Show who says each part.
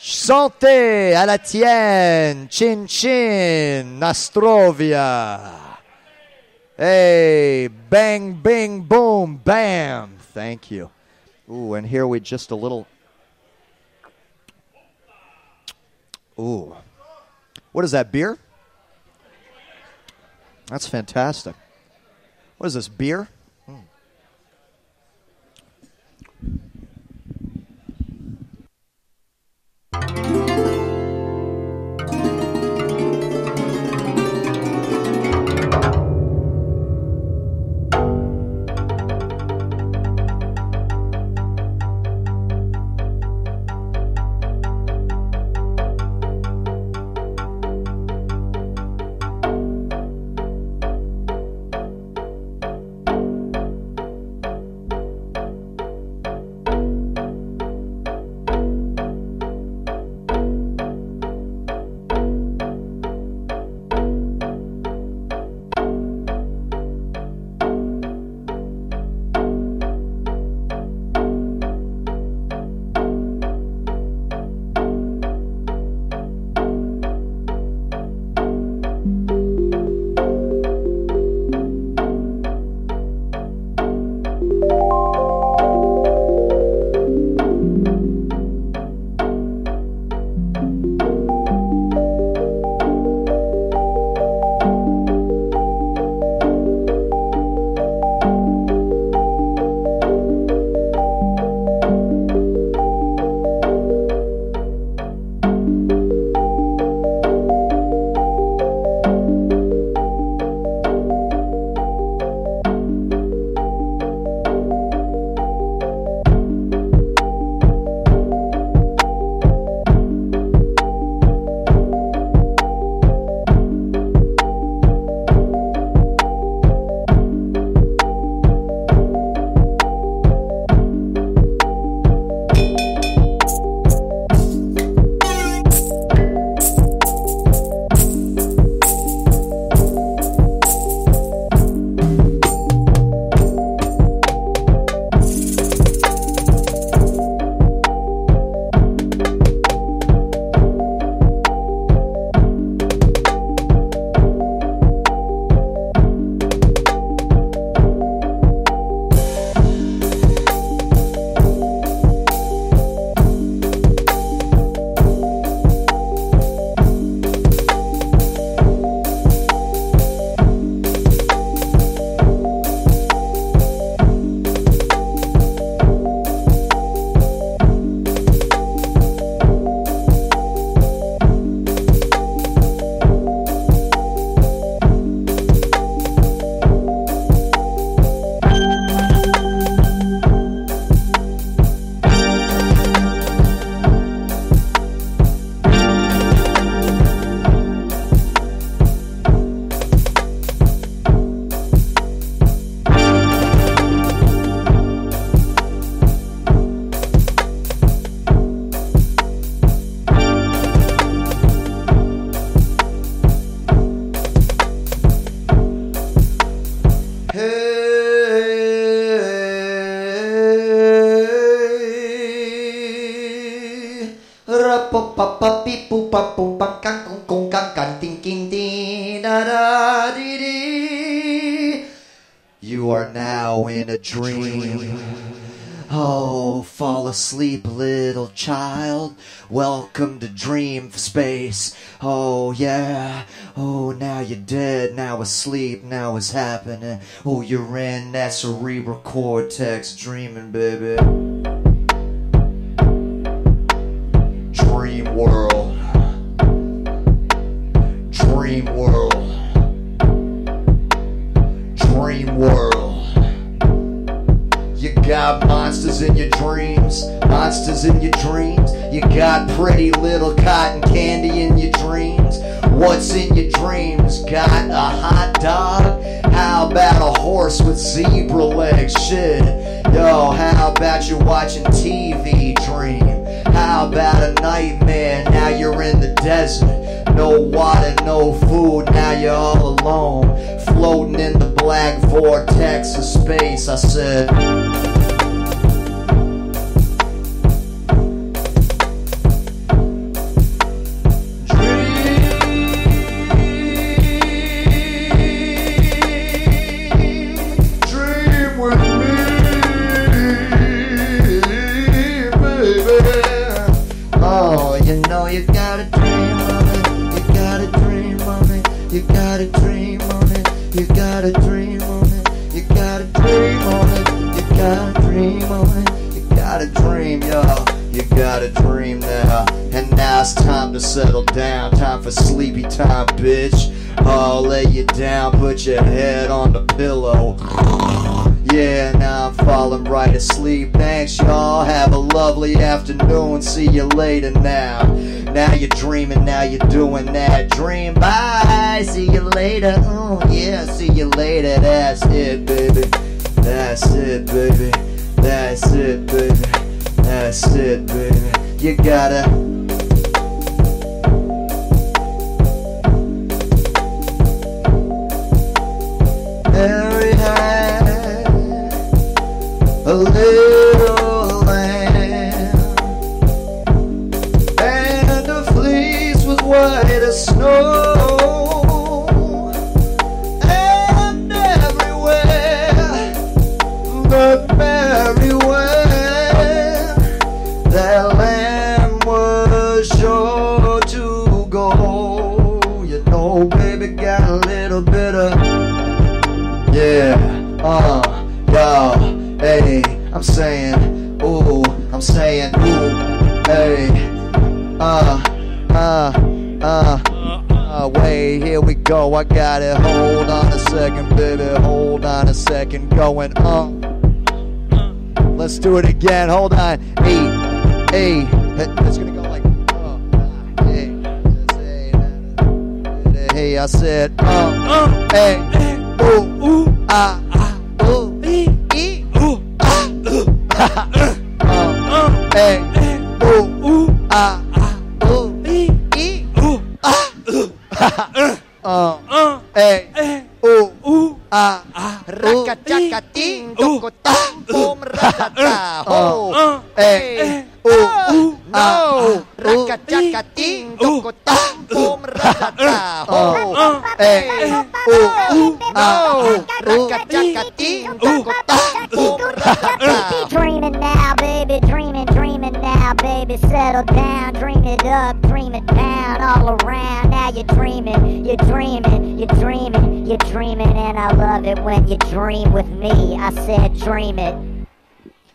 Speaker 1: Santé à la tienne. Chin chin. Nastrovia. Hey, bang, bing, boom, bam. Thank you. Ooh, and here we just a little. Ooh. What is that, beer? That's fantastic. What is this, beer? You are now in a dream. Oh, fall asleep, little child. Welcome to dream space. Oh, yeah. Oh, now you're dead. Now asleep. Now it's happening. Oh, you're in that cerebral cortex dreaming, baby. Dream world. Dream world. Dream world. You got monsters in your dreams, monsters in your dreams. You got pretty little cotton candy in your dreams. What's in your dreams? Got a hot dog? How about a horse with zebra legs? Shit. Yo, how about you watching TV dream? How about a nightmare? Now you're in the desert. No water, no food, now you're all alone. Floating in the black vortex of space. I said, You know you gotta dream of it. You gotta dream of it. You gotta dream of it. You gotta dream of it. You gotta dream of it. You gotta dream of it. You gotta dream, y'all. You gotta dream now. And now it's time to settle down. Time for sleepy time, bitch. Oh, lay you down, put your head on the pillow. Yeah, now I'm falling right asleep. Thanks, y'all. Have a lovely afternoon. See you later now. Now you're dreaming, now you're doing that dream. Bye, see you later. Oh, yeah, see you later. That's it, baby. That's it, baby. That's it, baby. That's it, baby. You gotta Mary had a little lamb, and the fleece was white as snow, and everywhere but Mary went, that lamb was sure to go. You know, baby got a little bit of y'all, hey, I'm saying, ooh, hey, wait, here we go, I got it, hold on a second, baby, hold on a second, going, let's do it again, hold on, hey, it's gonna go like, hey, I said, hey, ooh, hey, hey, raka-chaka-ting, doko-tang, boom, ratata, ho, hey, no, raka-chaka-ting, doko-tang, boom, ratata, ho, hey, no, raka-chaka-ting, doko-tang, boom, ratata.
Speaker 2: Dreaming now, baby, dreaming now, baby, settle down, dream it up, dream it down, all around. Now you're dreaming, and I love it when you dream with me. I said dream it.